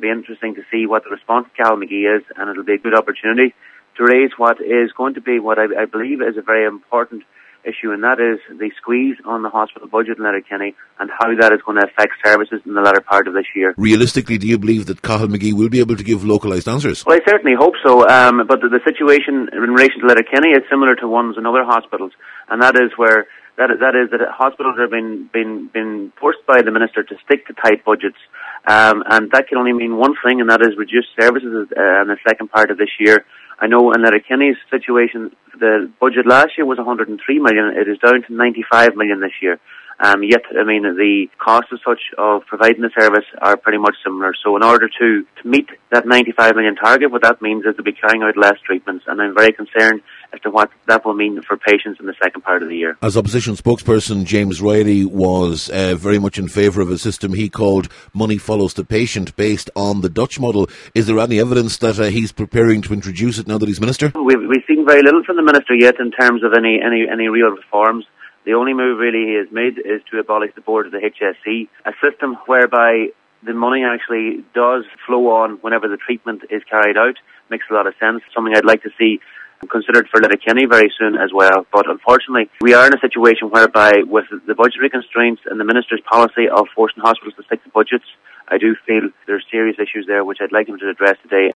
be interesting to see what the response to Cahilmagee is, and it'll be a good opportunity to raise what is going to be what I believe is a very important issue, and that is the squeeze on the hospital budget in Letterkenny and how that is going to affect services in the latter part of this year. Realistically, do you believe that Cahilmagee will be able to give localised answers? Well, I certainly hope so, but the situation in relation to Letterkenny is similar to ones in other hospitals, and that is where that hospitals are being forced by the Minister to stick to tight budgets, and that can only mean one thing, and that is reduced services in the second part of this year. I know in Letterkenny's situation, the budget last year was 103 million. It is down to 95 million this year. Yet, the costs as such of providing the service are pretty much similar. So in order to meet that 95 million target, what that means is to be carrying out less treatments. And I'm very concerned as to what that will mean for patients in the second part of the year. As opposition spokesperson, James Riley was very much in favour of a system he called money follows the patient, based on the Dutch model. Is there any evidence that he's preparing to introduce it now that he's Minister? We've seen very little from the Minister yet in terms of any real reforms. The only move really he has made is to abolish the board of the HSE, a system whereby the money actually does flow on whenever the treatment is carried out. Makes a lot of sense. Something I'd like to see considered for Letterkenny very soon as well. But unfortunately, we are in a situation whereby with the budgetary constraints and the Minister's policy of forcing hospitals to stick to budgets, I do feel there are serious issues there which I'd like him to address today.